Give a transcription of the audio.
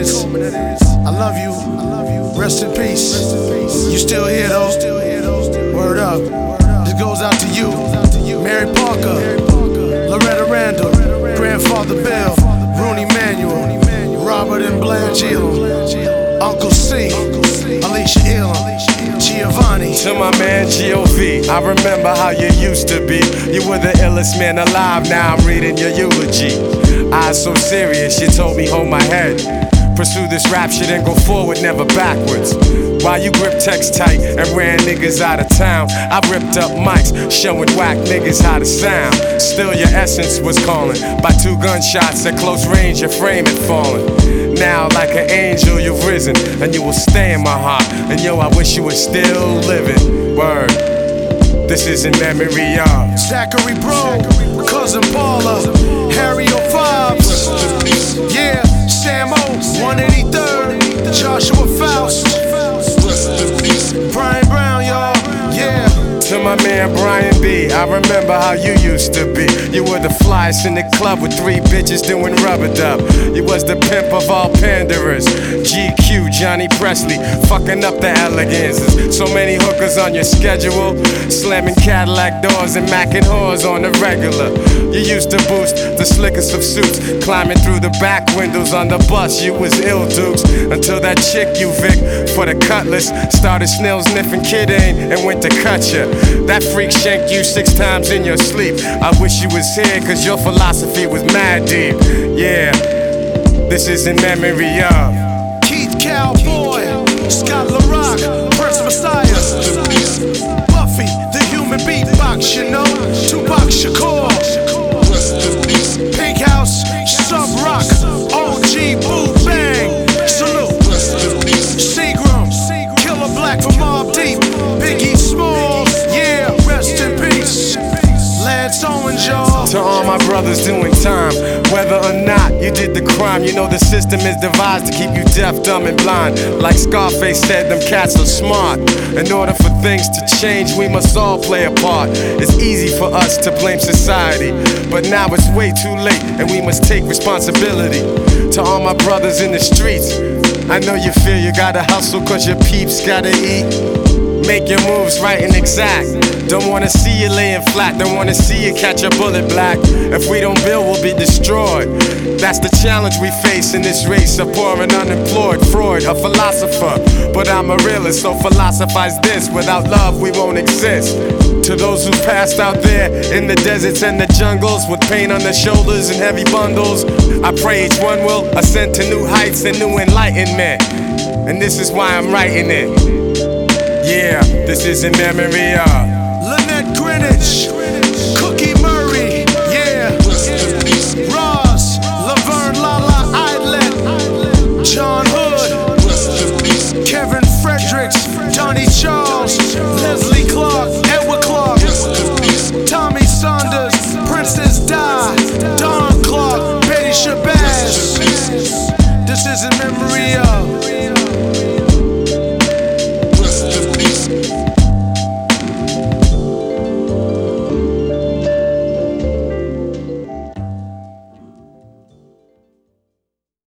is. I love you. Rest in peace. You still here though? Word up. This goes out to you. Mary Parker, Loretta Randall, Grandfather Bill, Rooney Manuel, Robert and Blanche Elam, Uncle C, Alicia Elam, Giovanni. To my man G.O.V., I remember how you used to be. You were the illest man alive, now I'm reading your eulogy. Eyes so serious, you told me hold my head. Pursue this rap shit and go forward, never backwards. While you grip text tight and ran niggas out of town, I ripped up mics, showing whack niggas how to sound. Still your essence was calling. By 2 gunshots at close range, your frame had fallen. Now like an angel you've risen, and you will stay in my heart. And yo, I wish you were still living. Word. This is in memory of Zachary Bro, Cousin Paula, Harry O'Fobs, yeah, Sam O, 183rd, Joshua Faust, Brian Brown, y'all, yeah. To my man Brian B, I remember how you used to be. You were the flyest in the club with 3 bitches doing rubber dub. You was the pimp of all panderers. GQ, Johnny Presley, fucking up the elegances. So many hookers on your schedule, slamming Cadillac doors and macking whores on the regular. You used to boost the slickest of suits, climbing through the back windows on the bus. You was ill dukes until that chick you Vic for the cutlass started snail sniffing Kid Ain and went to cut ya. That freak shanked you 6 times in your sleep. I wish you was here, cause your philosophy was mad deep. Yeah, this is in memory of Keith Cowboy, Scott LaRock, Prince Messiah, Buffy, the human beatbox, you know, Tupac Shakur, Pink House, Sub Rock, OG Boo Bang, Salute, Seagram, Killer Black from Mobb Deep, Biggie Smalls, yeah, rest in peace, Lance Owens, y'all. To all my brothers doing time, whether or not you did the crime, you know the system is devised to keep you deaf, dumb, and blind. Like Scarface said, them cats are smart. In order for things to change, we must all play a part. It's easy for us to blame society, but now it's way too late, and we must take responsibility. To all my brothers in the streets, I know you feel you gotta hustle cause your peeps gotta eat. Make your moves right and exact. Don't wanna see you laying flat, don't wanna see you catch a bullet black. If we don't build, we'll be destroyed. That's the challenge we face in this race of poor and unemployed. Freud, a philosopher, but I'm a realist, so philosophize this. Without love, we won't exist. To those who passed out there in the deserts and the jungles with pain on their shoulders and heavy bundles, I pray each one will ascend to new heights and new enlightenment. And this is why I'm writing it. Yeah, this is in memory of Lynette Greenwich,